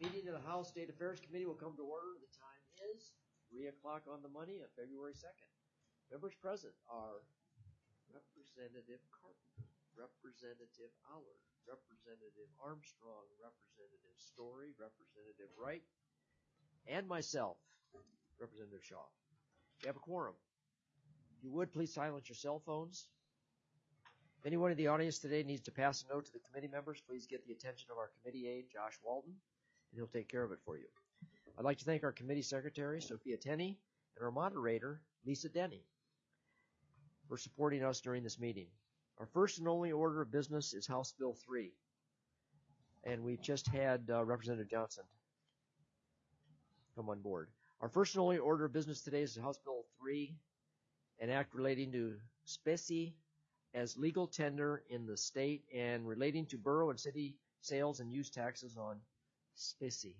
Meeting of the House State Affairs Committee will come to order. The time is 3 o'clock on the money on February 2nd. Members present are Representative Carpenter, Representative Allard, Representative Armstrong, Representative Story, Representative Wright, and myself, Representative Shaw. We have a quorum. If you would, please silence your cell phones. If anyone in the audience today needs to pass a note to the committee members, please get the attention of our committee aide, Josh Walton, and he'll take care of it for you. I'd like to thank our committee secretary, Sophia Tenney, and our moderator, Lisa Denny, for supporting us during this meeting. Our first and only order of business is House Bill 3, and we've just had Representative Johnson come on board. Our first and only order of business today is House Bill 3, an act relating to specie as legal tender in the state and relating to borough and city sales and use taxes on specie.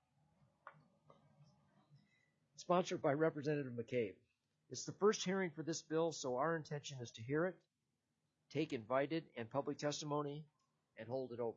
Sponsored by Representative McCabe. It's the first hearing for this bill, so our intention is to hear it, take invited and public testimony, and hold it over.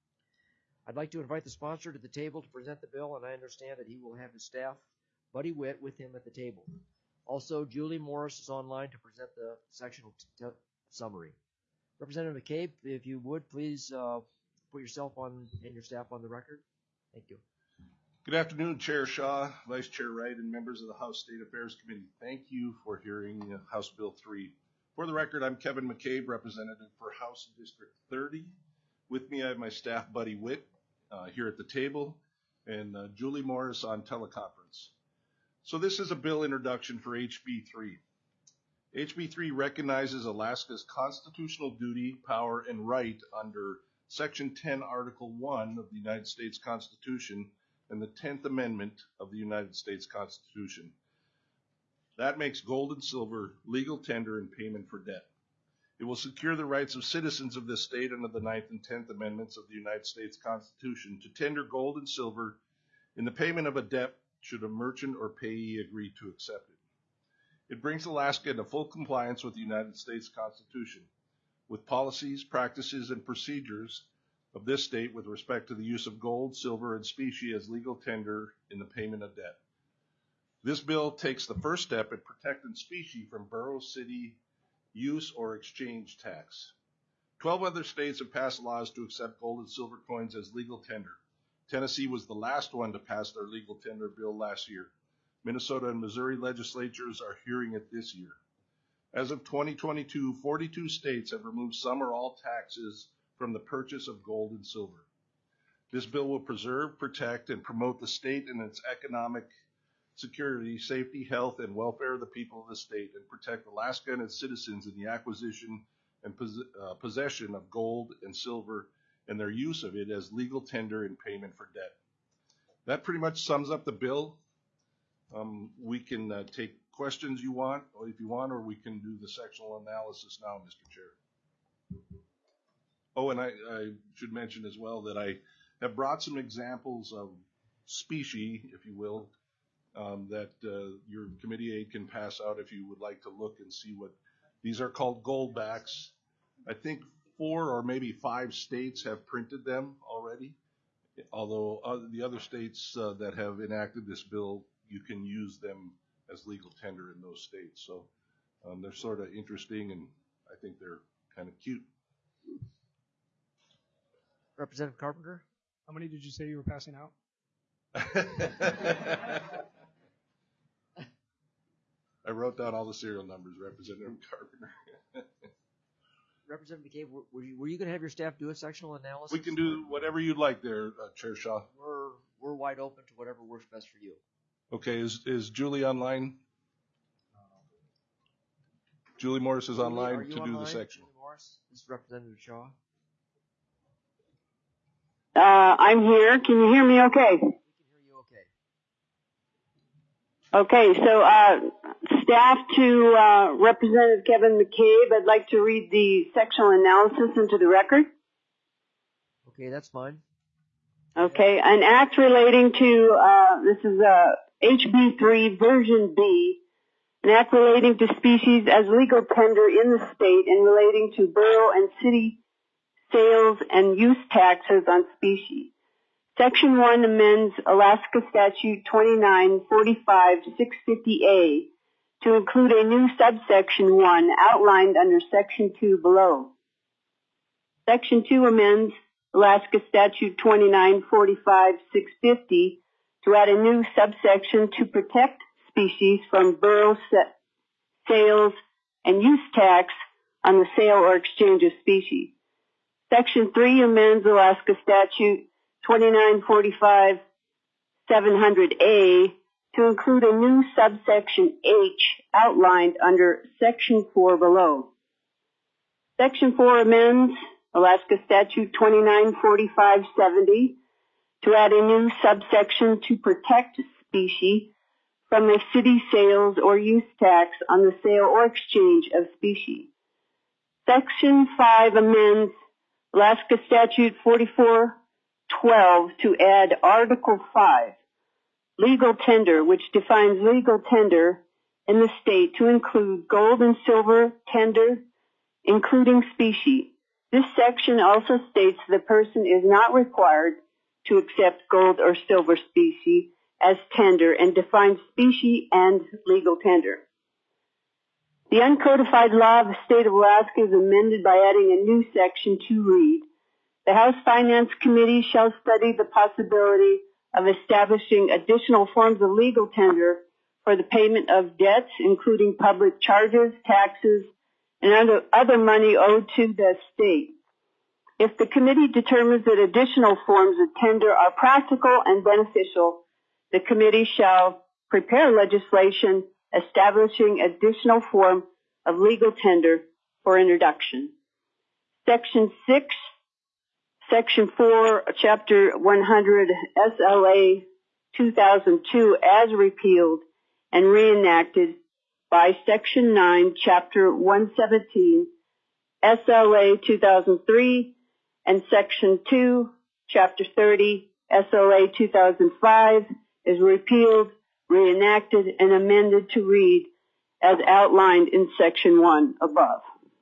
I'd like to invite the sponsor to the table to present the bill, and I understand that he will have his staff, Buddy Witt, with him at the table. Also, Julie Morris is online to present the sectional summary. Representative McCabe, if you would, please put yourself and your staff on the record. Thank you. Good afternoon, Chair Shaw, Vice Chair Wright, and members of the House State Affairs Committee. Thank you for hearing House Bill 3. For the record, I'm Kevin McCabe, representative for House District 30. With me, I have my staff, Buddy Witt, here at the table, and Julie Morris on teleconference. So this is a bill introduction for HB 3. HB 3 recognizes Alaska's constitutional duty, power, and right under Section 10, Article 1 of the United States Constitution and the 10th Amendment of the United States Constitution. That makes gold and silver legal tender and payment for debt. It will secure the rights of citizens of this state under the 9th and 10th Amendments of the United States Constitution to tender gold and silver in the payment of a debt should a merchant or payee agree to accept it. It brings Alaska into full compliance with the United States Constitution, with policies, practices, and procedures of this state with respect to the use of gold, silver, and specie as legal tender in the payment of debt. This bill takes the first step in protecting specie from borough, city, use, or exchange tax. 12 other states have passed laws to accept gold and silver coins as legal tender. Tennessee was the last one to pass their legal tender bill last year. Minnesota and Missouri legislatures are hearing it this year. As of 2022, 42 states have removed some or all taxes from the purchase of gold and silver. This bill will preserve, protect, and promote the state and its economic security, safety, health, and welfare of the people of the state, and protect Alaska and its citizens in the acquisition and possession of gold and silver and their use of it as legal tender in payment for debt. That pretty much sums up the bill. We can take questions you want, or if you want, or we can do the sectional analysis now, Mr. Chair. Oh, and I should mention as well that I have brought some examples of specie, if you will, that your committee aide can pass out if you would like to look and see what these are called goldbacks. I think 4 or maybe 5 states have printed them already, although the other states that have enacted this bill, you can use them as legal tender in those states. So they're sort of interesting, and I think they're kind of cute. Representative Carpenter? How many did you say you were passing out? I wrote down all the serial numbers, Representative Carpenter. Representative McCabe, were you going to have your staff do a sectional analysis? We can do whatever you'd like there, Chair Shaw. We're wide open to whatever works best for you. Okay, is Julie online? Julie Morris is online to do the section. Julie Morris, this is Representative Shaw. I'm here. Can you hear me okay? We can hear you okay. Okay, so staff to Representative Kevin McCabe, I'd like to read the sectional analysis into the record. Okay, that's fine. Okay, an act relating to, this is HB 3 version B, an act relating to species as legal tender in the state and relating to borough and city sales and use taxes on specie. Section 1 amends Alaska Statute 2945-650A to include a new subsection 1 outlined under Section 2 below. Section 2 amends Alaska Statute 2945-650 to add a new subsection to protect species from borough sales and use tax on the sale or exchange of species. Section 3 amends Alaska Statute 2945-700A to include a new subsection H outlined under Section 4 below. Section 4 amends Alaska Statute 2945-70 to add a new subsection to protect species from the city sales or use tax on the sale or exchange of species. Section 5 amends Alaska Statute 4412 to add Article 5, legal tender, which defines legal tender in the state to include gold and silver tender, including specie. This section also states the person is not required to accept gold or silver specie as tender and defines specie and legal tender. The uncodified law of the state of Alaska is amended by adding a new section to read, the House Finance Committee shall study the possibility of establishing additional forms of legal tender for the payment of debts, including public charges, taxes, and other money owed to the state. If the committee determines that additional forms of tender are practical and beneficial, the committee shall prepare legislation establishing additional form of legal tender for introduction. Section 6, Section 4, Chapter 100, SLA 2002 as repealed and reenacted by Section 9, Chapter 117, SLA 2003, and Section 2, Chapter 30, SLA 2005 is repealed, reenacted, and amended to read as outlined in Section 1 above.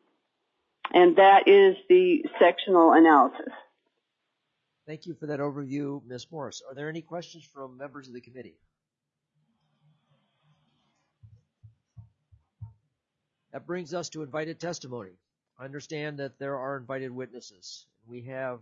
And that is the sectional analysis. Thank you for that overview, Ms. Morris. Are there any questions from members of the committee? That brings us to invited testimony. I understand that there are invited witnesses. We have,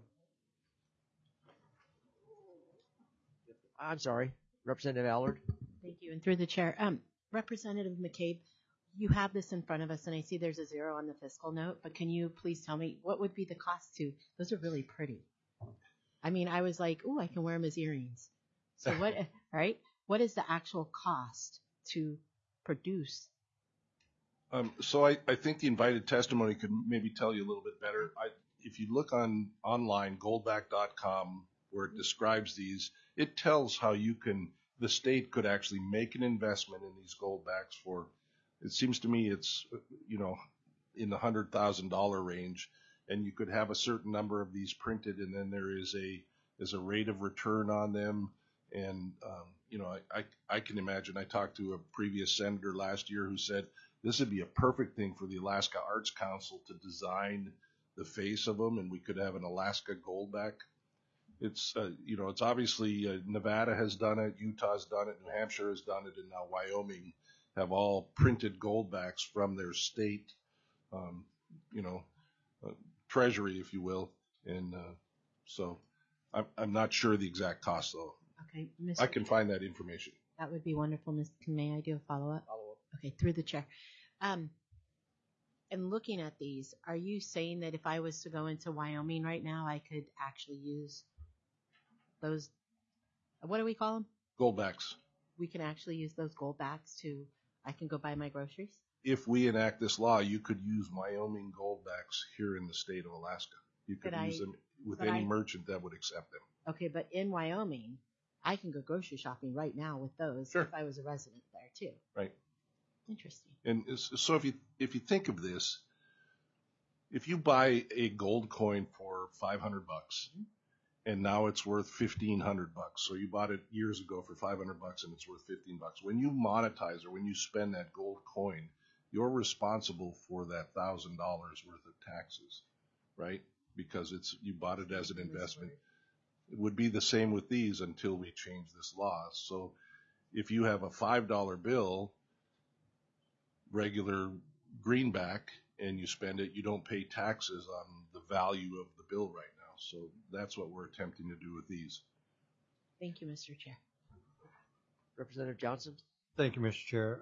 Representative Allard. Thank you. And through the chair, Representative McCabe, you have this in front of us, and I see there's a 0 on the fiscal note, but can you please tell me what would be the cost to, those are really pretty. I mean, I was like, oh, I can wear them as earrings. So what, right? What is the actual cost to produce? So I think the invited testimony could maybe tell you a little bit better. If you look online, goldback.com, where it describes these, it tells how the state could actually make an investment in these goldbacks for, it seems to me it's, in the $100,000 range, and you could have a certain number of these printed, and then there's a rate of return on them. And, I can imagine, I talked to a previous senator last year who said this would be a perfect thing for the Alaska Arts Council to design the face of them, and we could have an Alaska Goldback. It's, it's obviously Nevada has done it, Utah's done it, New Hampshire has done it, and now Wyoming have all printed goldbacks from their state, treasury, if you will. And so I'm not sure the exact cost, though. Okay, I can find that information. That would be wonderful, Ms. May I do a follow-up? Okay, through the chair. And looking at these, are you saying that if I was to go into Wyoming right now, I could actually use those, what do we call them? Goldbacks. We can actually use those goldbacks I can go buy my groceries? If we enact this law, you could use Wyoming goldbacks here in the state of Alaska. You could use them with any merchant that would accept them. Okay, but in Wyoming, I can go grocery shopping right now with those if I was a resident there too. Right. Interesting. And so if you think of this, if you buy a gold coin for $500 and now it's worth $1,500, so you bought it years ago for $500 and it's worth $15. When you monetize or when you spend that gold coin, you're responsible for that $1,000 worth of taxes, right? Because you bought it as an investment. it would be the same with these until we change this law. So if you have a $5 bill, regular greenback, and you spend it, you don't pay taxes on the value of the bill right now. So that's what we're attempting to do with these. Thank you, Mr. Chair. Representative Johnson? Thank you, Mr. Chair.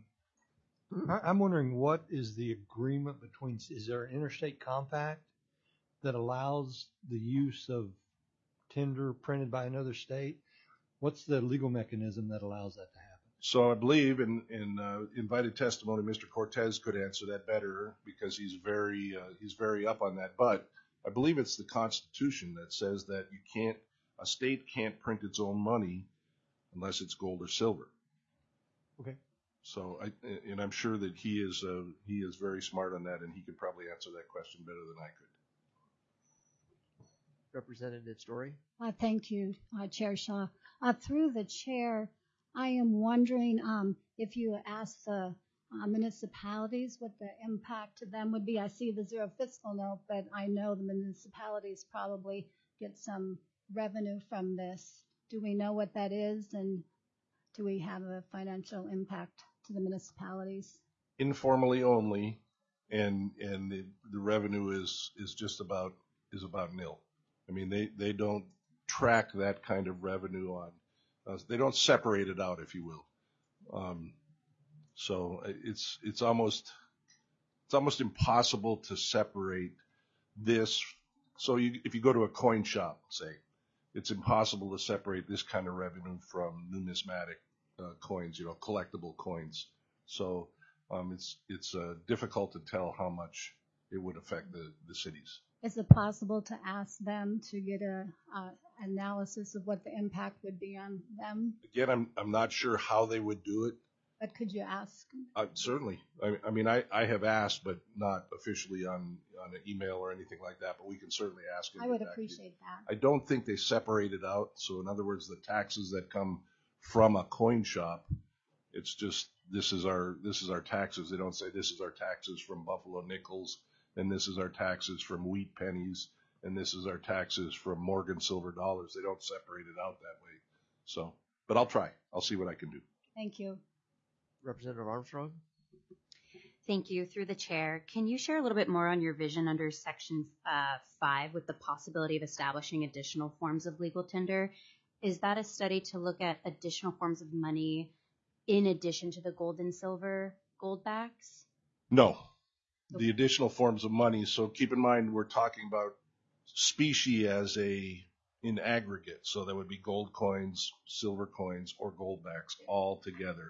I'm wondering, what is the agreement between, is there an interstate compact that allows the use of tender printed by another state? What's the legal mechanism that allows that to happen? So I believe in invited testimony, Mr. Cortez could answer that better because he's very up on that. But I believe it's the Constitution that says that a state can't print its own money unless it's gold or silver. Okay. So I'm sure that he is very smart on that, and he could probably answer that question better than I could. Representative Story? Thank you, Chair Shaw. Through the chair, I am wondering if you ask the municipalities what the impact to them would be. I see the zero fiscal note, but I know the municipalities probably get some revenue from this. Do we know what that is, and do we have a financial impact to the municipalities? Informally only, and the revenue is about nil. I mean, they don't track that kind of revenue on. They don't separate it out, if you will. So it's almost impossible to separate this. So if you go to a coin shop, say, it's impossible to separate this kind of revenue from numismatic coins, collectible coins. So it's difficult to tell how much it would affect the cities. Is it possible to ask them to get a analysis of what the impact would be on them? Again, I'm not sure how they would do it. But could you ask? Certainly. I mean, I have asked, but not officially on an email or anything like that, but we can certainly ask them. I would appreciate that. I don't think they separate it out. So in other words, the taxes that come from a coin shop, it's just, this is our taxes. They don't say this is our taxes from Buffalo nickels, and this is our taxes from wheat pennies, and this is our taxes from Morgan silver dollars. They don't separate it out that way. So, but I'll try. I'll see what I can do. Thank you. Representative Armstrong? Thank you. Through the chair, can you share a little bit more on your vision under Section 5 with the possibility of establishing additional forms of legal tender? Is that a study to look at additional forms of money in addition to the gold and silver gold backs? No. The additional forms of money. So keep in mind, we're talking about specie as in aggregate. So that would be gold coins, silver coins, or gold backs all together.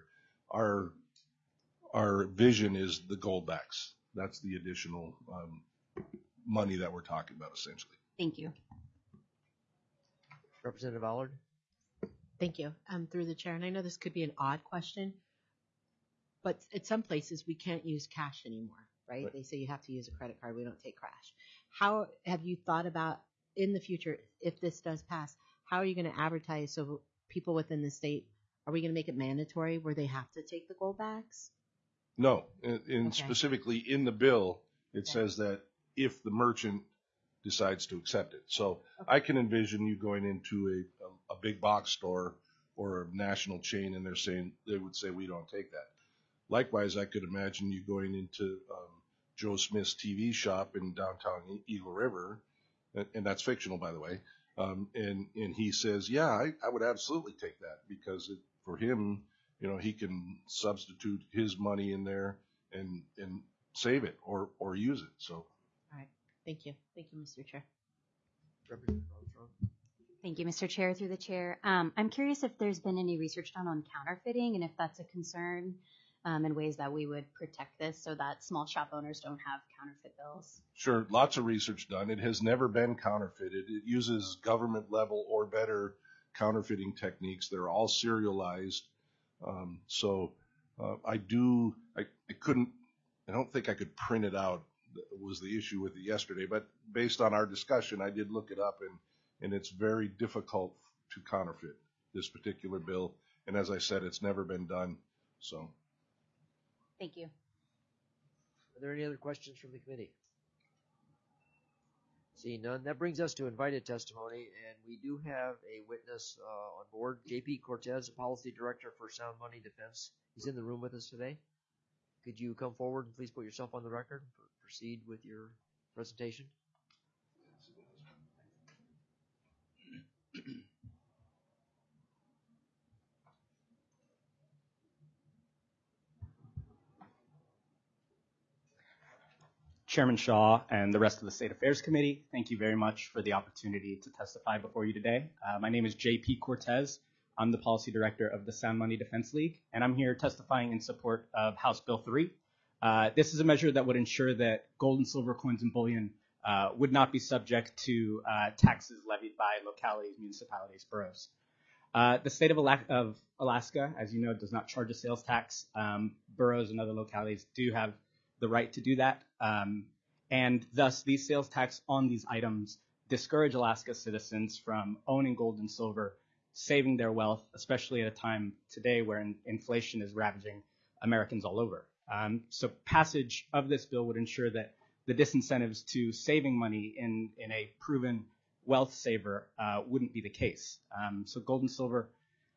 Our vision is the gold backs. That's the additional money that we're talking about, essentially. Thank you. Representative Allard? Thank you. Through the chair, and I know this could be an odd question, but at some places we can't use cash anymore, right? They say you have to use a credit card. We don't take cash. How have you thought about in the future, if this does pass, how are you going to advertise so people within the state, are we going to make it mandatory where they have to take the gold backs? No, specifically in the bill, it says that if the merchant decides to accept it. So I can envision you going into a big box store or a national chain, and they would say, we don't take that. Likewise, I could imagine you going into Joe Smith's TV shop in downtown Eagle River, and that's fictional, by the way, and he says, yeah, I would absolutely take that because for him, he can substitute his money in there and save it or use it. So. All right. Thank you. Thank you, Mr. Chair. Representative Armstrong? Thank you, Mr. Chair. Through the chair, I'm curious if there's been any research done on counterfeiting and if that's a concern in ways that we would protect this so that small shop owners don't have counterfeit bills. Sure. Lots of research done. It has never been counterfeited. It uses government level or better counterfeiting techniques. They're all serialized. I don't think I could print it out. That was the issue with it yesterday, but based on our discussion, I did look it up and it's very difficult to counterfeit this particular bill. And as I said, it's never been done. So. Thank you. Are there any other questions from the committee? Seeing none, that brings us to invited testimony, and we do have a witness on board, JP Cortez, Policy Director for Sound Money Defense. He's in the room with us today. Could you come forward and please put yourself on the record? Proceed with your presentation. Chairman Shaw and the rest of the State Affairs Committee, thank you very much for the opportunity to testify before you today. My name is JP Cortez. I'm the Policy Director of the Sound Money Defense League, and I'm here testifying in support of House Bill 3. This is a measure that would ensure that gold and silver coins and bullion would not be subject to taxes levied by localities, municipalities, boroughs. The state of Alaska, as you know, does not charge a sales tax. Boroughs and other localities do have the right to do that. And thus, these sales tax on these items discourage Alaska citizens from owning gold and silver, saving their wealth, especially at a time today where inflation is ravaging Americans all over. So passage of this bill would ensure that the disincentives to saving money in a proven wealth saver wouldn't be the case. So gold and silver,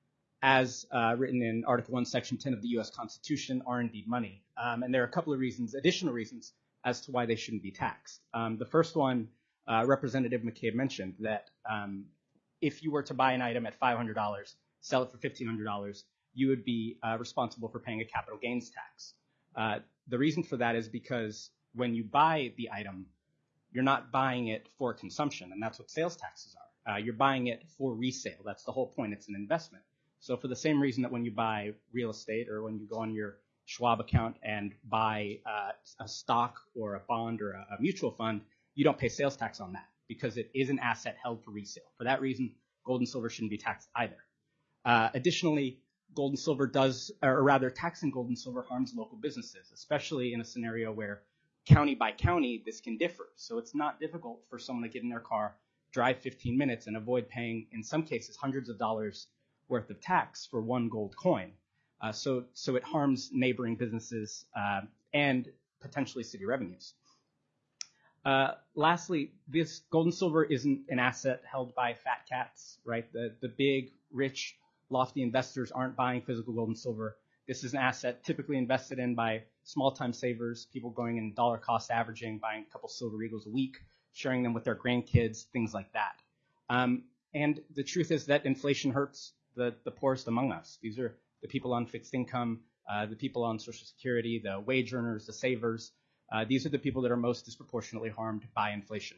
as written in Article 1, Section 10 of the U.S. Constitution, are indeed money. And there are a couple of reasons, additional reasons, as to why they shouldn't be taxed. The first one, Representative McCabe mentioned, that if you were to buy an item at $500, sell it for $1,500, you would be responsible for paying a capital gains tax. The reason for that is because when you buy the item, you're not buying it for consumption, and that's what sales taxes are. You're buying it for resale. That's the whole point. It's an investment. So for the same reason that when you buy real estate or when you go on your Schwab account and buy a stock or a bond or a mutual fund, you don't pay sales tax on that because it is an asset held for resale. For that reason, gold and silver shouldn't be taxed either. Additionally, gold and silver taxing gold and silver harms local businesses, especially in a scenario where county by county, this can differ. So it's not difficult for someone to get in their car, drive 15 minutes and avoid paying, in some cases, hundreds of dollars worth of tax for one gold coin. So it harms neighboring businesses and potentially city revenues. Lastly, this gold and silver isn't an asset held by fat cats, right? The big, rich, lofty investors aren't buying physical gold and silver. This is an asset typically invested in by small-time savers, people going in dollar cost averaging, buying a couple silver eagles a week, sharing them with their grandkids, things like that. And the truth is that inflation hurts the poorest among us. These are the people on fixed income, the people on Social Security, the wage earners, the savers. These are the people that are most disproportionately harmed by inflation.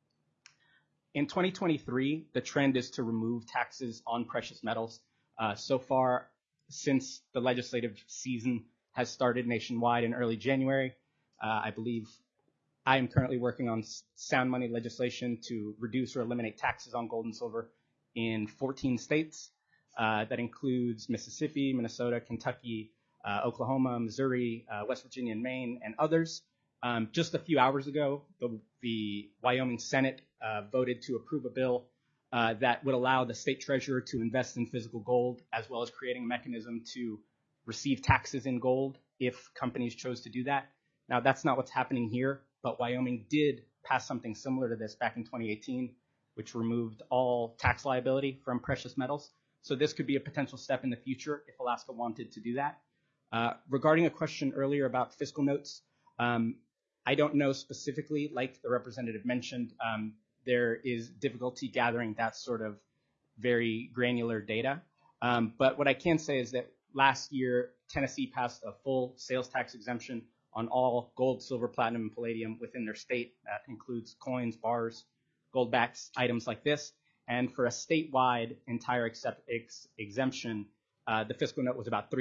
In 2023, the trend is to remove taxes on precious metals. So far, since the legislative season has started nationwide in early January, I believe I am currently working on sound money legislation to reduce or eliminate taxes on gold and silver in 14 states. That includes Mississippi, Minnesota, Kentucky, Oklahoma, Missouri, West Virginia, and Maine, and others. Just a few hours ago, the Wyoming Senate voted to approve a bill that would allow the state treasurer to invest in physical gold, as well as creating a mechanism to receive taxes in gold if companies chose to do that. Now, that's not what's happening here, but Wyoming did pass something similar to this back in 2018, which removed all tax liability from precious metals. So this could be a potential step in the future if Alaska wanted to do that. Regarding a question earlier about fiscal notes, I don't know specifically, like the representative mentioned, there is difficulty gathering that sort of very granular data. But what I can say is that last year, Tennessee passed a full sales tax exemption on all gold, silver, platinum, and palladium within their state. That includes coins, bars, gold backs, items like this. And for a statewide entire exemption, the fiscal note was about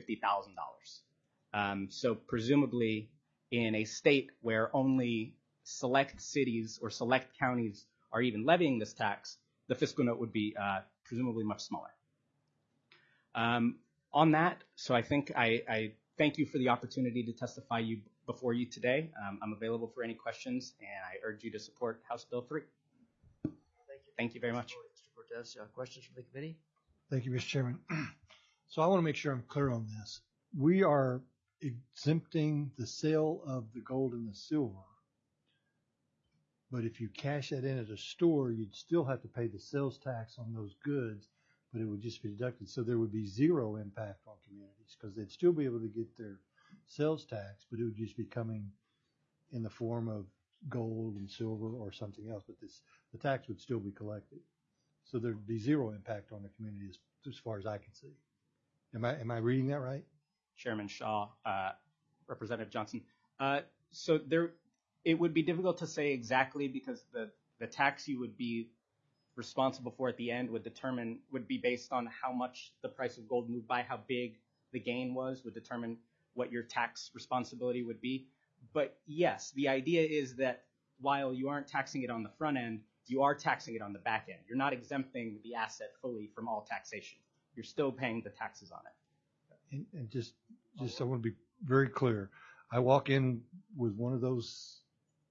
$350,000. So presumably in a state where only select cities or select counties are even levying this tax, the fiscal note would be presumably much smaller. On that, so I think I thank you for the opportunity to testify before you today. I'm available for any questions, and I urge you to support House Bill 3. Thank you very much. Mr. Cortez, questions from the committee? Thank you, Mr. Chairman. So I want to make sure I'm clear on this. We are exempting the sale of the gold and the silver But if you cash that in at a store, you'd still have to pay the sales tax on those goods, but it would just be deducted. So there would be zero impact on communities because they'd still be able to get their sales tax, but it would just be coming in the form of gold and silver or something else. But the tax would still be collected. So there'd be zero impact on the community as far as I can see. Am I reading that right? Chairman Shaw, Representative Johnson. So it would be difficult to say exactly because the tax you would be responsible for at the end would be based on how much the price of gold moved by, how big the gain would determine what your tax responsibility would be. But yes, the idea is that while you aren't taxing it on the front end, you are taxing it on the back end. You're not exempting the asset fully from all taxation. You're still paying the taxes on it. And just I want to be very clear. I walk in with one of those,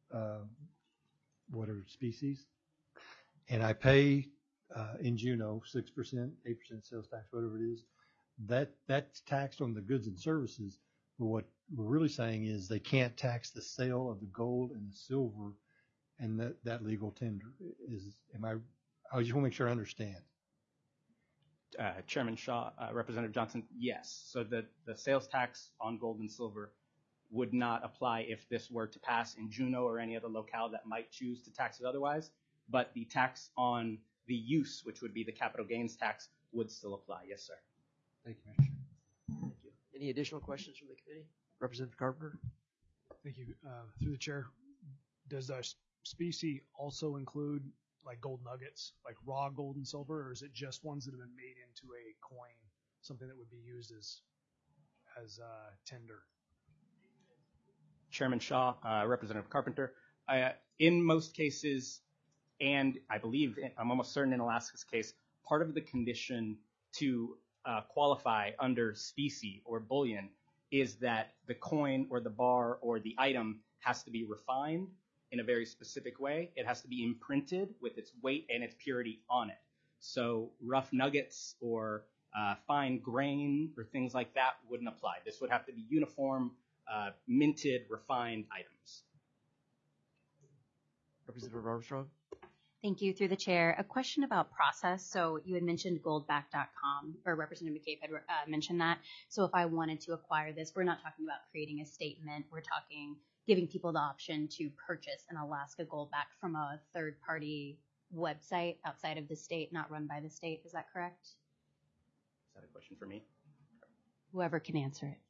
species, and I pay in Juneau 6%, 8% sales tax, whatever it is. That's taxed on the goods and services. But what we're really saying is they can't tax the sale of the gold and the silver and that legal tender. I just want to make sure I understand. Chairman Shaw, Representative Johnson, yes. So the sales tax on gold and silver would not apply if this were to pass in Juneau or any other locale that might choose to tax it otherwise. But the tax on the use, which would be the capital gains tax, would still apply. Yes, sir. Thank you, Mr. Chairman. Thank you. Any additional questions from the committee? Representative Carpenter? Thank you. Through the chair, does the specie also include like gold nuggets, like raw gold and silver, or is it just ones that have been made into a coin, something that would be used as tender? Chairman Shaw, Representative Carpenter, in most cases, and I believe, I'm almost certain in Alaska's case, part of the condition to qualify under specie or bullion is that the coin or the bar or the item has to be refined in a very specific way. It has to be imprinted with its weight and its purity on it. So rough nuggets or fine grain or things like that wouldn't apply. This would have to be uniform, minted, refined items. Representative Armstrong? Thank you. Through the chair, a question about process. So you had mentioned goldback.com, or Representative McCabe had mentioned that. So if I wanted to acquire this, we're not talking about creating a statement. We're talking giving people the option to purchase an Alaska Goldback from a third-party website outside of the state, not run by the state. Is that correct? Is that a question for me? Whoever can answer it.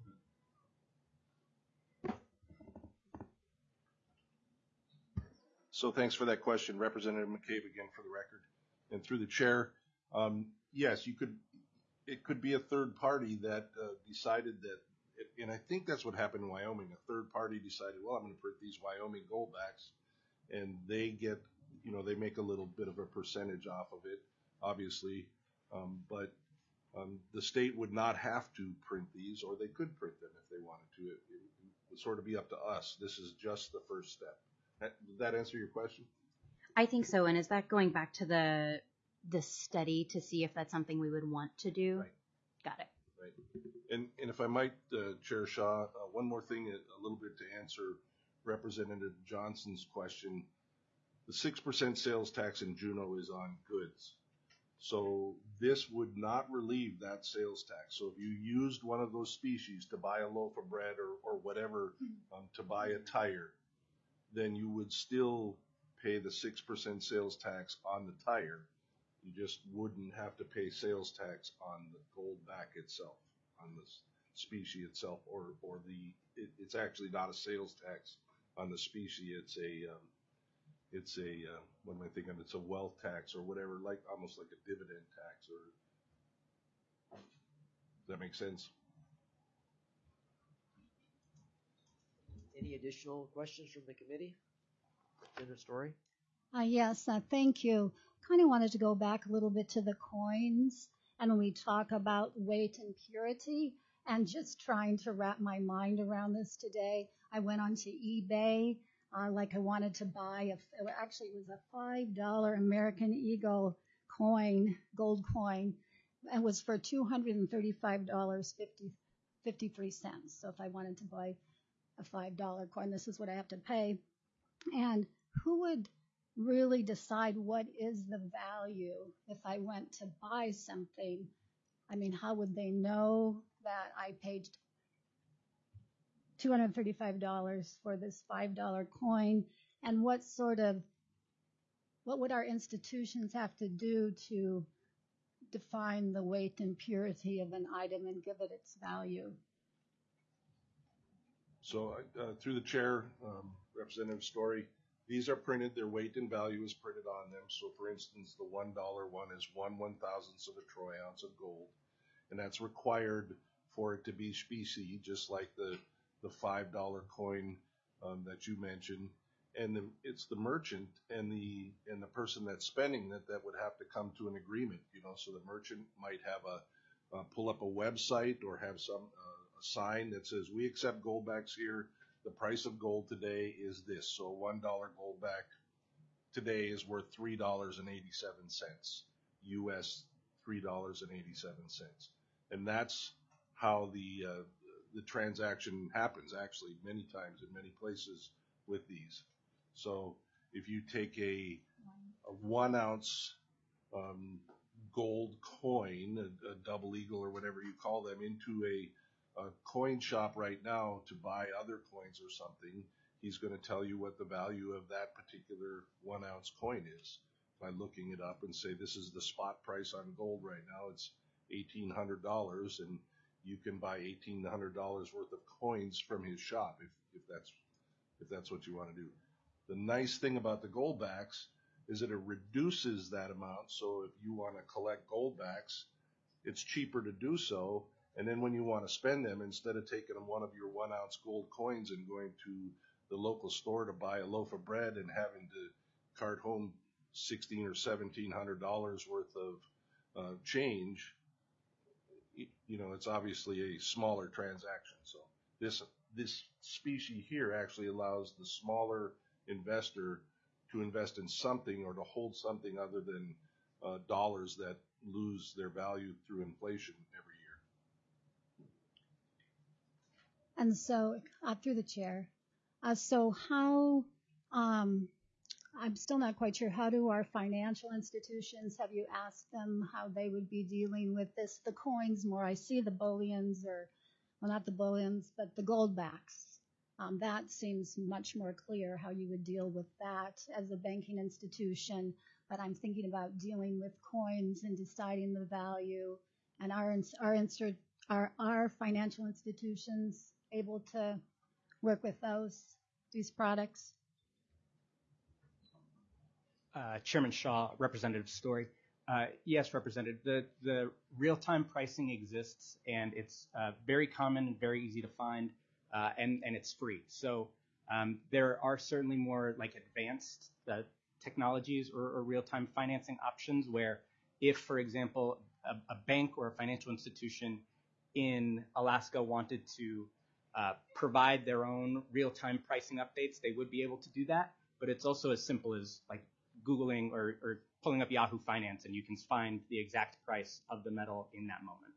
So thanks for that question, Representative McCabe, again for the record, and through the chair. Yes, it could be a third party that decided that, and I think that's what happened in Wyoming. A third party decided, well, I'm going to print these Wyoming Goldbacks, and they get, they make a little bit of a percentage off of it, obviously, but the state would not have to print these, or they could print them if they wanted to. It would sort of be up to us. This is just the first step. Did that answer your question? I think so. And is that going back to the study to see if that's something we would want to do? Right. Got it. Right. And if I might, Chair Shaw, one more thing, a little bit to answer Representative Johnson's question. The 6% sales tax in Juneau is on goods. So this would not relieve that sales tax. So if you used one of those species to buy a loaf of bread or whatever, to buy a tire, then you would still pay the 6% sales tax on the tire. You just wouldn't have to pay sales tax on the Goldback itself, on the species itself, or it's actually not a sales tax on the species. It's a what am I thinking? It's a wealth tax or whatever, like almost like a dividend tax. Or does that make sense? Any additional questions from the committee? Representative Story? Yes, thank you. Kind of wanted to go back a little bit to the coins, and when we talk about weight and purity, and just trying to wrap my mind around this today, I went onto eBay, like I wanted to buy, actually it was a $5 American Eagle coin, gold coin, and was for $235.53. So if I wanted to buy a $5 coin, this is what I have to pay. And who would really decide what is the value if I went to buy something? I mean, how would they know that I paid $235 for this $5 coin? And what would our institutions have to do to define the weight and purity of an item and give it its value? So through the chair, Representative Story, these are printed, their weight and value is printed on them. So for instance, the $1 one is 1/1000th of a troy ounce of gold. And that's required for it to be specie, just like the $5 coin that you mentioned. And it's the merchant and the person that's spending that would have to come to an agreement, you know. So the merchant might have pull up a website or have some a sign that says, we accept goldbacks here. The price of gold today is this. So a $1 goldback today is worth $3.87 US, $3.87. And that's how the transaction happens, actually, many times in many places with these. So if you take a 1 ounce gold coin, a double eagle or whatever you call them, into a coin shop right now to buy other coins or something, he's going to tell you what the value of that particular 1 ounce coin is by looking it up and say, this is the spot price on gold right now. It's $1,800, and you can buy $1,800 worth of coins from his shop if that's what you want to do. The nice thing about the goldbacks is that it reduces that amount. So if you want to collect goldbacks, it's cheaper to do so. And then when you want to spend them, instead of taking one of your 1 ounce gold coins and going to the local store to buy a loaf of bread and having to cart home $1,600 or $1,700 worth of change, you know, it's obviously a smaller transaction. So this specie here actually allows the smaller investor to invest in something or to hold something other than dollars that lose their value through inflation every year. And so, through the chair, so how, I'm still not quite sure, how do our financial institutions, have you asked them how they would be dealing with this, the coins more? I see the bullions, or, well, not the bullions, but the goldbacks. That seems much more clear how you would deal with that as a banking institution, but I'm thinking about dealing with coins and deciding the value. And are financial institutions able to work with these products? Chairman Shaw, Representative Story. Yes, Representative. The real-time pricing exists, and it's very common and very easy to find, and it's free. So there are certainly more like advanced technologies or real-time financing options where if, for example, a bank or a financial institution in Alaska wanted to provide their own real-time pricing updates, they would be able to do that. But it's also as simple as like Googling or pulling up Yahoo Finance, and you can find the exact price of the metal in that moment.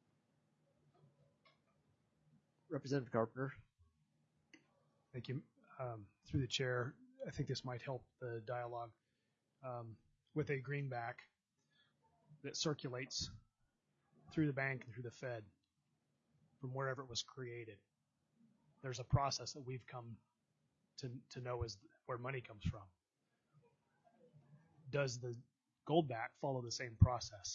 Representative Carpenter. Thank you. Through the chair, I think this might help the dialogue with a greenback that circulates through the bank and through the Fed from wherever it was created. There's a process that we've come to know is where money comes from. Does the goldback follow the same process?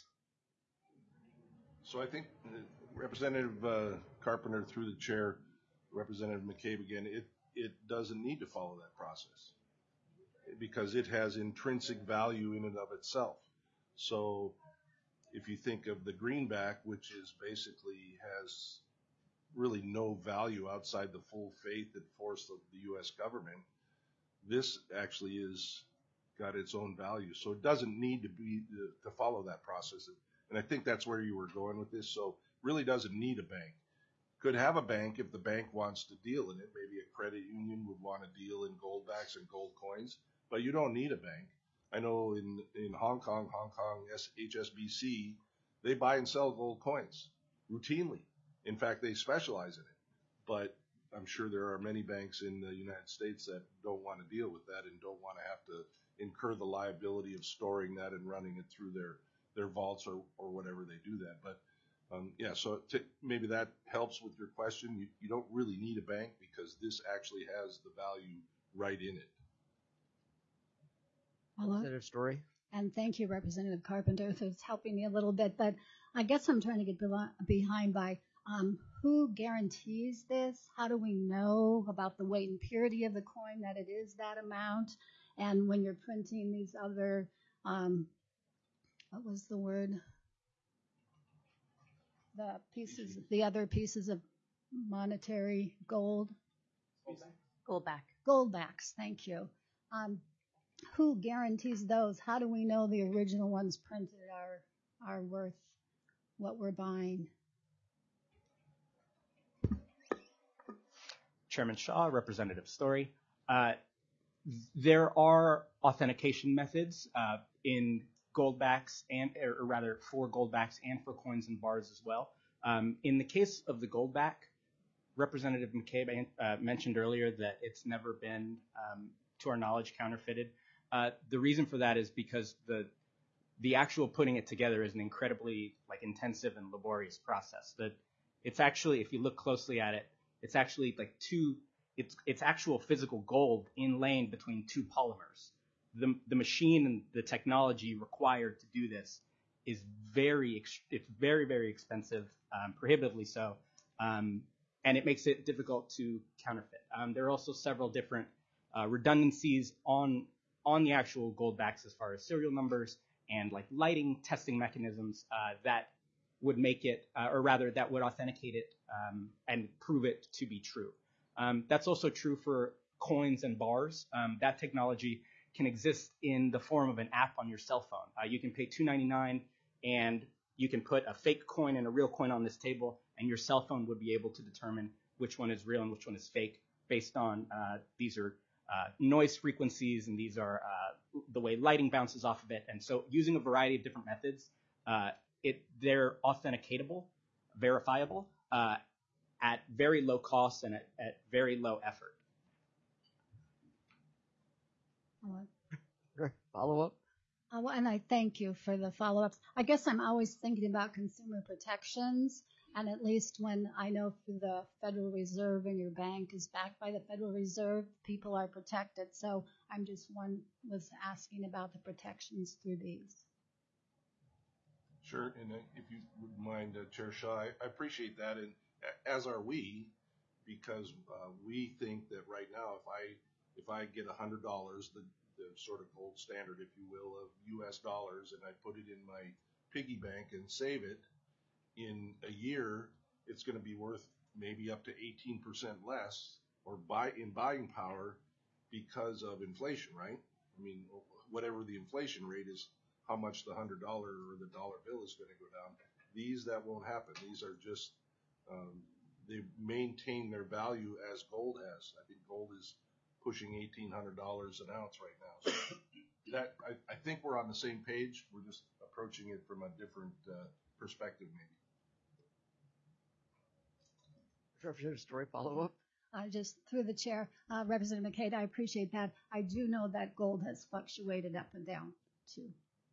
So I think Representative Carpenter, through the chair, Representative McCabe again, it doesn't need to follow that process because it has intrinsic value in and of itself. So if you think of the greenback, which is basically has really no value outside the full faith and force of the U.S. government, this actually is got its own value. So it doesn't need to follow that process. And I think that's where you were going with this. So really doesn't need a bank. Could have a bank if the bank wants to deal in it. Maybe a credit union would want to deal in goldbacks and gold coins, but you don't need a bank. I know in Hong Kong, HSBC, they buy and sell gold coins routinely. In fact, they specialize in it. But I'm sure there are many banks in the United States that don't want to deal with that and don't want to have to incur the liability of storing that and running it through their vaults or whatever they do that. But yeah, so maybe that helps with your question. You don't really need a bank because this actually has the value right in it. Hello? Representative Story. And thank you, Representative Carpenter, who's helping me a little bit. But I guess I'm trying to get behind by who guarantees this? How do we know about the weight and purity of the coin that it is that amount? And when you're printing these other, what was the word? The other pieces of monetary gold? Goldbacks, thank you. Who guarantees those? How do we know the original ones printed are worth what we're buying? Chairman Shaw, Representative Story. There are authentication methods in goldbacks or rather for goldbacks and for coins and bars as well. In the case of the goldback, Representative McCabe mentioned earlier that it's never been, to our knowledge, counterfeited. The reason for that is because the actual putting it together is an incredibly intensive and laborious process. It's actually, if you look closely at it, it's actually it's actual physical gold inlaid between two polymers. The machine and the technology required to do this is very, very expensive, prohibitively so, and it makes it difficult to counterfeit. There are also several different redundancies on the actual goldbacks as far as serial numbers and lighting testing mechanisms that would make it, or rather that would authenticate it and prove it to be true. That's also true for coins and bars. That technology can exist in the form of an app on your cell phone. You can pay $2.99 and you can put a fake coin and a real coin on this table, and your cell phone would be able to determine which one is real and which one is fake based on these are noise frequencies, and these are the way lighting bounces off of it. And so using a variety of different methods, they're authenticatable, verifiable, at very low cost and at very low effort. Follow up? Well, and I thank you for the follow-ups. I guess I'm always thinking about consumer protections, and at least when I know through the Federal Reserve and your bank is backed by the Federal Reserve, people are protected. So I'm just was asking about the protections through these. Sure, and if you wouldn't mind, Chair Shaw, I appreciate that, and as are we, because we think that right now, if I get $100, the sort of gold standard, if you will, of U.S. dollars, and I put it in my piggy bank and save it, in a year, it's going to be worth maybe up to 18% less, or in buying power, because of inflation, right? I mean, whatever the inflation rate is, how much the $100 or the dollar bill is going to go down. That won't happen. These are just, they maintain their value as gold has. I think gold is pushing $1,800 an ounce right now. So that I think we're on the same page. We're just approaching it from a different perspective, maybe. Representative Story, follow up? Just through the chair, Representative McCabe, I appreciate that. I do know that gold has fluctuated up and down too.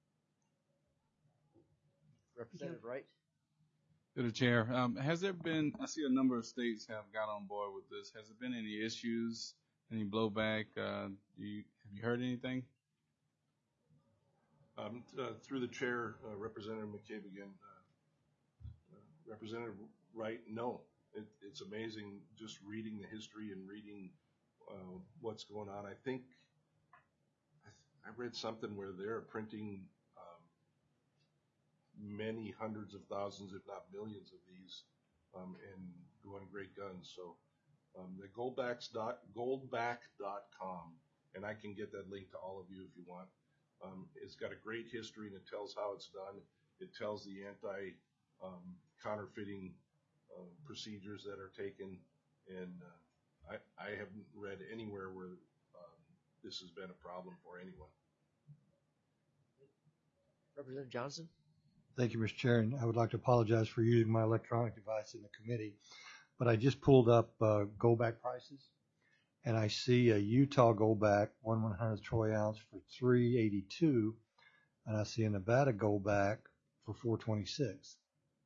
Representative Wright. To the chair, has there been, I see a number of states have got on board with this. Has there been any issues, any blowback? Have you heard anything? Through the chair, Representative McCabe again. Representative Wright, no. It's amazing just reading the history and reading what's going on. I think I read something where they're printing many hundreds of thousands, if not millions of these, and going great guns. So the goldback.com, and I can get that link to all of you if you want. It's got a great history, and it tells how it's done. It tells the anti-counterfeiting procedures that are taken, and I haven't read anywhere where this has been a problem for anyone. Representative Johnson. Thank you, Mr. Chair, and I would like to apologize for using my electronic device in the committee. but I just pulled up goldback prices, and I see a Utah goldback 1/100th troy ounce for $3.82, and I see a Nevada goldback for $4.26.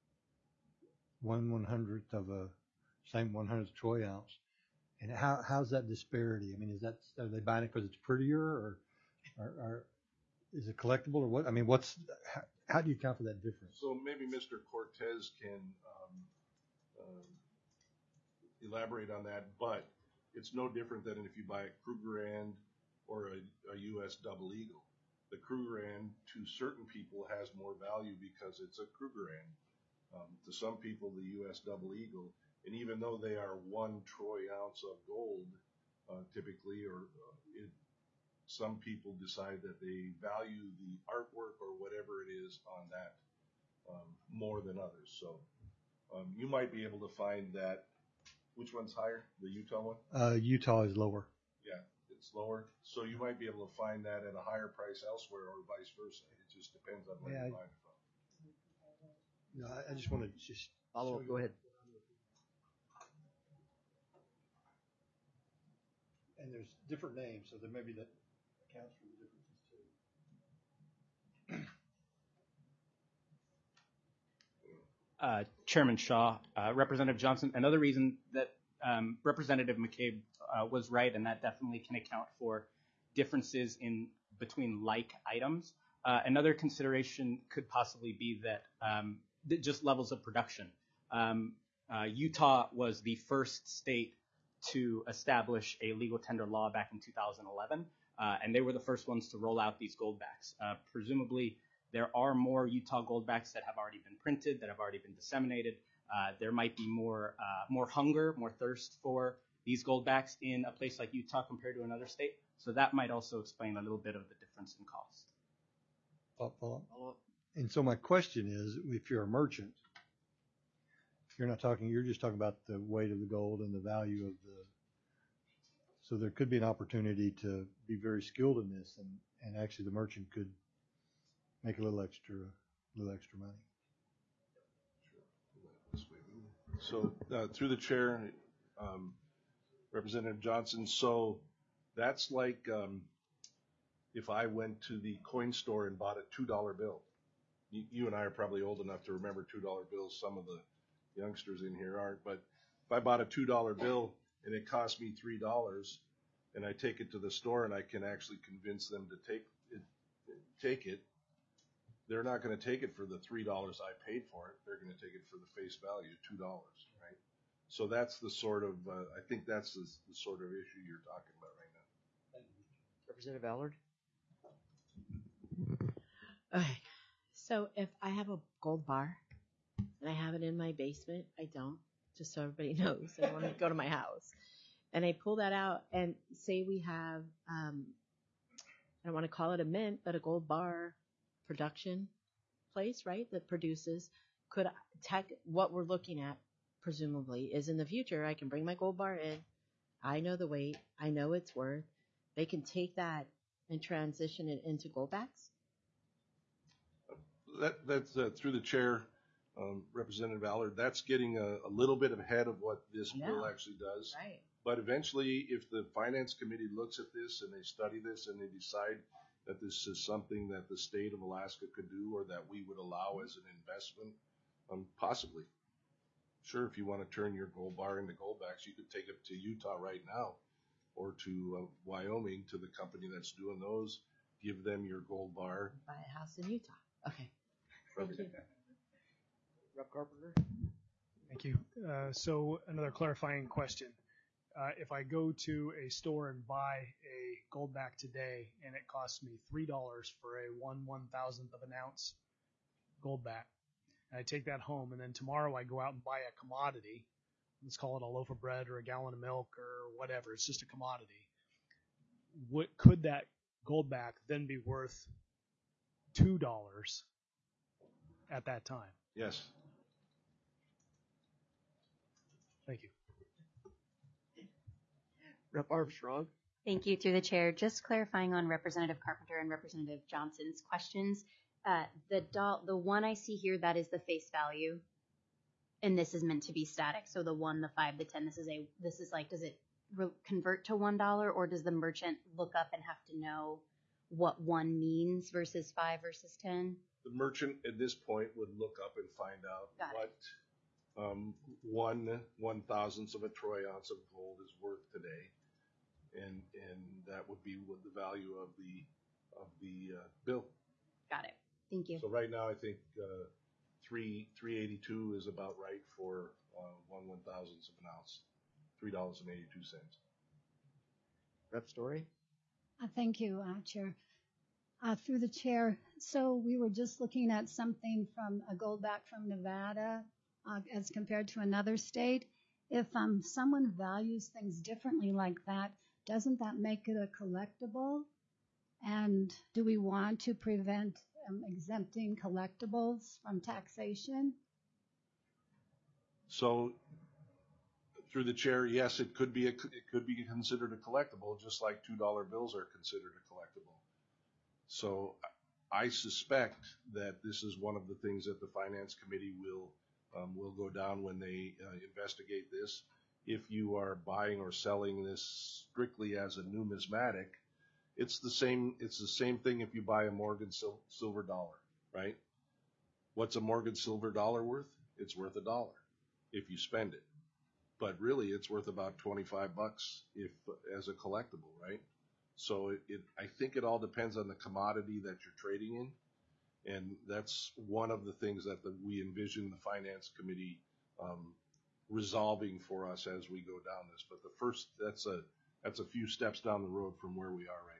1/100th of a same 100th troy ounce. And how's that disparity? I mean, are they buying it because it's prettier, or is it collectible, or what? I mean, how do you account for that difference? So maybe Mr. Cortez can elaborate on that, but it's no different than if you buy a Krugerrand or a U.S. Double Eagle. The Krugerrand, to certain people, has more value because it's a Krugerrand. To some people, the U.S. Double Eagle, and even though they are 1 troy ounce of gold, typically, some people decide that they value the artwork or whatever it is on that more than others. So you might be able to find that. Which one's higher? The Utah one? Utah is lower. Yeah, it's lower. So you might be able to find that at a higher price elsewhere, or vice versa. It just depends on where you buy it from. No, I just want to follow up. Go ahead. And there's different names, so there may be that accounts for the differences too. Chairman Shaw, Representative Johnson, another reason that Representative McCabe was right, and that definitely can account for differences in between like items. Another consideration could possibly be that just levels of production. Utah was the first state to establish a legal tender law back in 2011, and they were the first ones to roll out these goldbacks. Presumably, there are more Utah goldbacks that have already been printed, that have already been disseminated. There might be more hunger, more thirst for these goldbacks in a place like Utah compared to another state. So that might also explain a little bit of the difference in cost. And so my question is, if you're a merchant, you're just talking about the weight of the gold and the value of so there could be an opportunity to be very skilled in this, and actually the merchant could make a little extra money. So through the chair, Representative Johnson, so that's like if I went to the coin store and bought a $2 bill. You and I are probably old enough to remember $2 bills. Some of the youngsters in here aren't. But if I bought a $2 bill and it cost me $3, and I take it to the store and I can actually convince them to take it, they're not going to take it for the $3 I paid for it. They're going to take it for the face value, $2, right? So that's the sort of, I think that's the sort of issue you're talking about right now. Representative Allard? Okay. So if I have a gold bar and I have it in my basement, I don't, just so everybody knows, I want to go to my house. And I pull that out and say we have, I don't want to call it a mint, but a gold bar production place, right, that produces, what we're looking at, presumably, is in the future, I can bring my gold bar in, I know the weight, I know its worth, they can take that and transition it into goldbacks? That's through the chair, Representative Allard, that's getting a little bit ahead of what this bill actually does. Right. But eventually, if the Finance Committee looks at this and they study this and they decide that this is something that the state of Alaska could do or that we would allow as an investment, possibly. Sure, if you want to turn your gold bar into goldbacks, you could take it to Utah right now or to Wyoming, to the company that's doing those, give them your gold bar. Buy a house in Utah. Okay. Thank you. Rep. Carpenter? Thank you. So another clarifying question. If I go to a store and buy a goldback today and it costs me $3 for a 1/1000th of an ounce goldback, and I take that home, and then tomorrow I go out and buy a commodity, let's call it a loaf of bread or a gallon of milk or whatever, it's just a commodity. Could that goldback then be worth $2 at that time? Yes. Thank you. Rep. Armstrong? Thank you. Through the chair, just clarifying on Representative Carpenter and Representative Johnson's questions. The one I see here, that is the face value. and this is meant to be static. So the 1, the 5, the 10, this is like, does it convert to $1, or does the merchant look up and have to know what 1 means versus 5 versus 10? The merchant at this point would look up and find out what 1/1000th of a troy ounce of gold is worth today, and that would be what the value of the bill. Got it. Thank you. So right now, I think $3.82 is about right for 1/1000th of an ounce, $3.82. Rep Story? Thank you, Chair. Through the chair, so we were just looking at something from a gold back from Nevada as compared to another state. If someone values things differently like that, doesn't that make it a collectible? And do we want to prevent exempting collectibles from taxation? So, through the chair, yes, it could be considered a collectible, just like $2 bills are considered a collectible. So, I suspect that this is one of the things that the Finance Committee will go down when they investigate this. If you are buying or selling this strictly as a numismatic, it's the same thing if you buy a Morgan silver dollar, right? What's a Morgan silver dollar worth? It's worth $1 if you spend it. But really it's worth about $25 if as a collectible, right? So I think it all depends on the commodity that you're trading in. And that's one of the things that we envision the Finance Committee resolving for us as we go down this. But the first, that's a few steps down the road from where we are right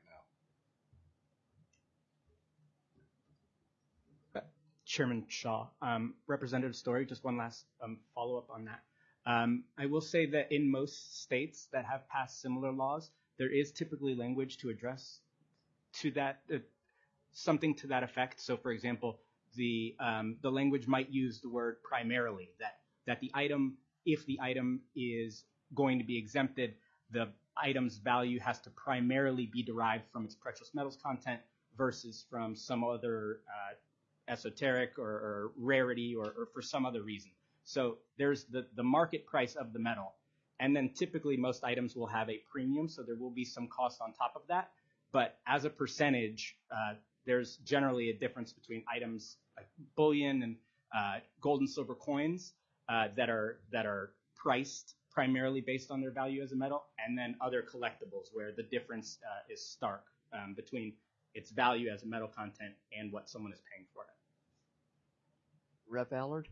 now. Chairman Shaw, Representative Story, just one last follow-up on that. I will say that in most states that have passed similar laws, there is typically language to address to that, something to that effect. So, for example, the language might use the word primarily, that the item, if the item is going to be exempted, the item's value has to primarily be derived from its precious metals content versus from some other esoteric or rarity or for some other reason. So there's the market price of the metal. And then typically most items will have a premium, so there will be some cost on top of that. But as a percentage, there's generally a difference between items like bullion and gold and silver coins that are priced primarily based on their value as a metal, and then other collectibles where the difference is stark between its value as a metal content and what someone is paying for it. Rep Allard?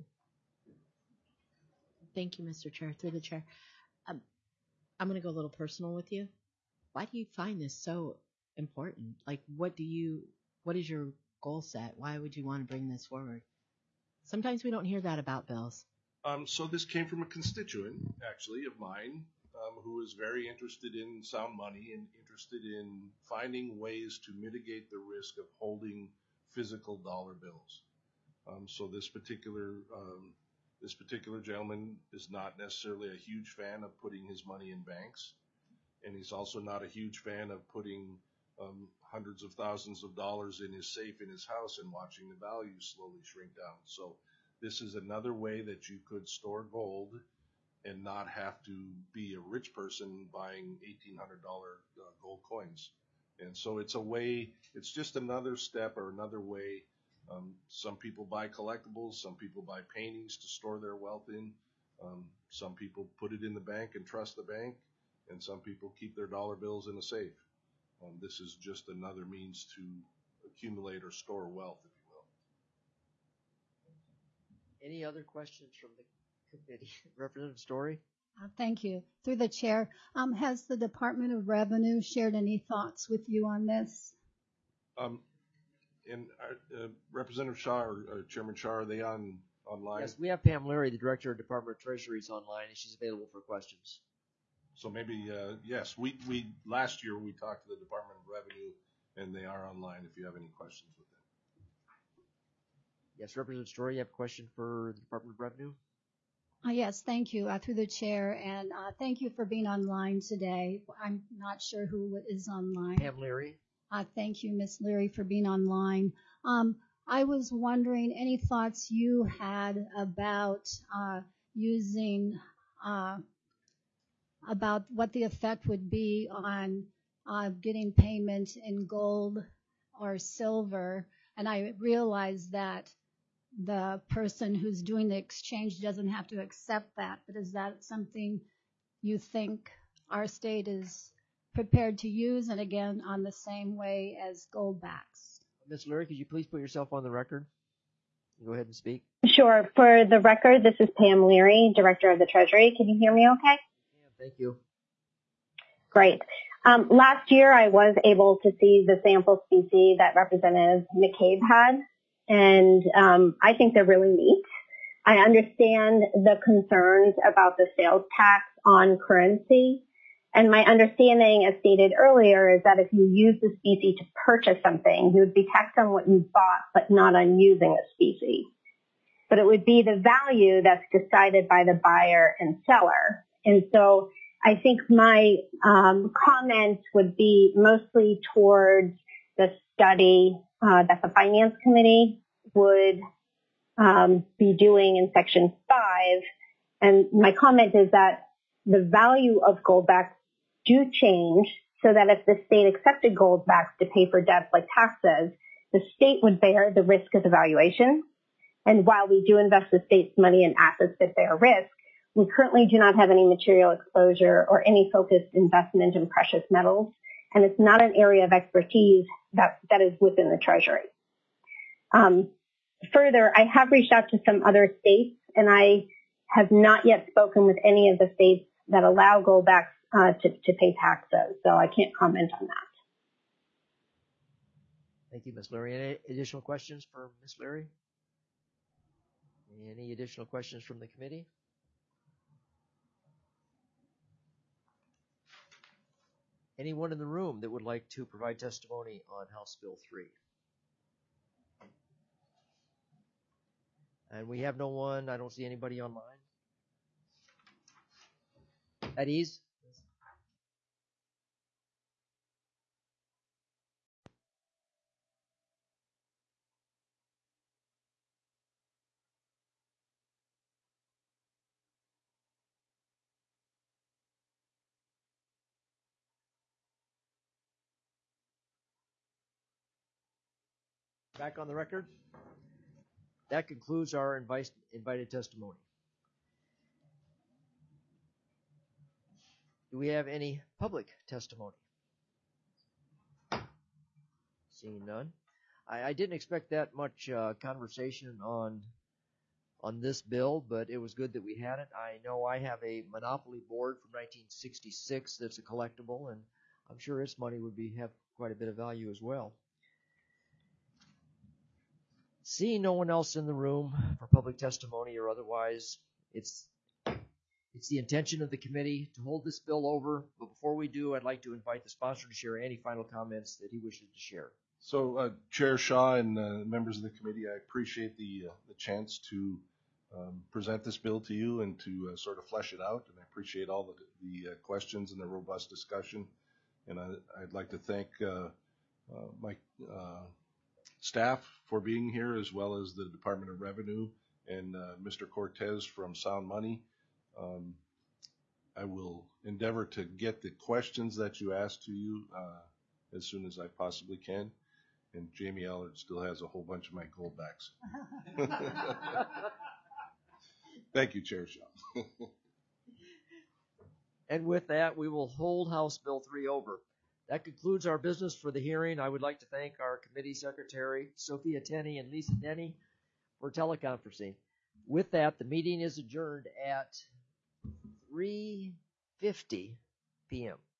Thank you, Mr. Chair. Through the chair. I'm going to go a little personal with you. Why do you find this so important? Like, what is your goal set? Why would you want to bring this forward? Sometimes we don't hear that about bills. So this came from a constituent, actually, of mine, who is very interested in sound money and interested in finding ways to mitigate the risk of holding physical dollar bills. So this particular gentleman is not necessarily a huge fan of putting his money in banks, and he's also not a huge fan of putting hundreds of thousands of dollars in his safe in his house and watching the value slowly shrink down. So this is another way that you could store gold and not have to be a rich person buying $1,800 gold coins. And so it's a way, it's just another step or another way. Some people buy collectibles, some people buy paintings to store their wealth in. Some people put it in the bank and trust the bank, and some people keep their dollar bills in a safe. This is just another means to accumulate or store wealth, if you will. Any other questions from the committee? Representative Story? Thank you. Through the chair, has the Department of Revenue shared any thoughts with you on this? And Representative Shaw or Chairman Shaw, are they online? Yes, we have Pam Leary, the Director of Department of Treasury, is online, and she's available for questions. So maybe, yes, we last year we talked to the Department of Revenue, and they are online if you have any questions with them. Yes, Representative Story, you have a question for the Department of Revenue? Yes, thank you, through the chair, and thank you for being online today. I'm not sure who is online. Pam Leary. Thank you, Ms. Leary, for being online. I was wondering any thoughts you had about using about what the effect would be on getting payment in gold or silver. And I realize that the person who's doing the exchange doesn't have to accept that, but is that something you think our state is prepared to use, and again, on the same way as gold backs? Ms. Leary, could you please put yourself on the record? Go ahead and speak. Sure. For the record, this is Pam Leary, Director of the Treasury. Can you hear me okay? Yeah, thank you. Great. Last year, I was able to see the sample species that Representative McCabe had, and I think they're really neat. I understand the concerns about the sales tax on currency, and my understanding, as stated earlier, is that if you use the species to purchase something, you would be taxed on what you bought, but not on using a species. But it would be the value that's decided by the buyer and seller. And so I think my comments would be mostly towards the study that the Finance Committee would be doing in Section 5. And my comment is that the value of goldbacks do change so that if the state accepted goldbacks to pay for debts like taxes, the state would bear the risk of the valuation. And while we do invest the state's money in assets that bear risk, we currently do not have any material exposure or any focused investment in precious metals, and it's not an area of expertise that is within the Treasury. Further, I have reached out to some other states, and I have not yet spoken with any of the states that allow goldbacks to pay taxes, so I can't comment on that. Thank you, Ms. Leary. Any additional questions for Ms. Leary? Any additional questions from the committee? Anyone in the room that would like to provide testimony on House Bill 3? And we have no one. I don't see anybody online. At ease? Back on the record. That concludes our invited testimony. Do we have any public testimony? Seeing none. I didn't expect that much conversation on this bill, but it was good that we had it. I know I have a Monopoly board from 1966 that's a collectible, and I'm sure its money would have quite a bit of value as well. Seeing no one else in the room for public testimony or otherwise, it's the intention of the committee to hold this bill over. But before we do, I'd like to invite the sponsor to share any final comments that he wishes to share. So, Chair Shaw and members of the committee, I appreciate the chance to present this bill to you and to sort of flesh it out. And I appreciate all the questions and the robust discussion. And I'd like to thank my staff for being here, as well as the Department of Revenue and Mr. Cortez from Sound Money. I will endeavor to get the questions that you asked to you as soon as I possibly can. And Jamie Allard still has a whole bunch of my goldbacks. Thank you, Chair Shaw. And with that, we will hold House Bill 3 over. That concludes our business for the hearing. I would like to thank our committee secretary, Sophia Tenney and Lisa Denny, for teleconferencing. With that, the meeting is adjourned at 3:50 p.m.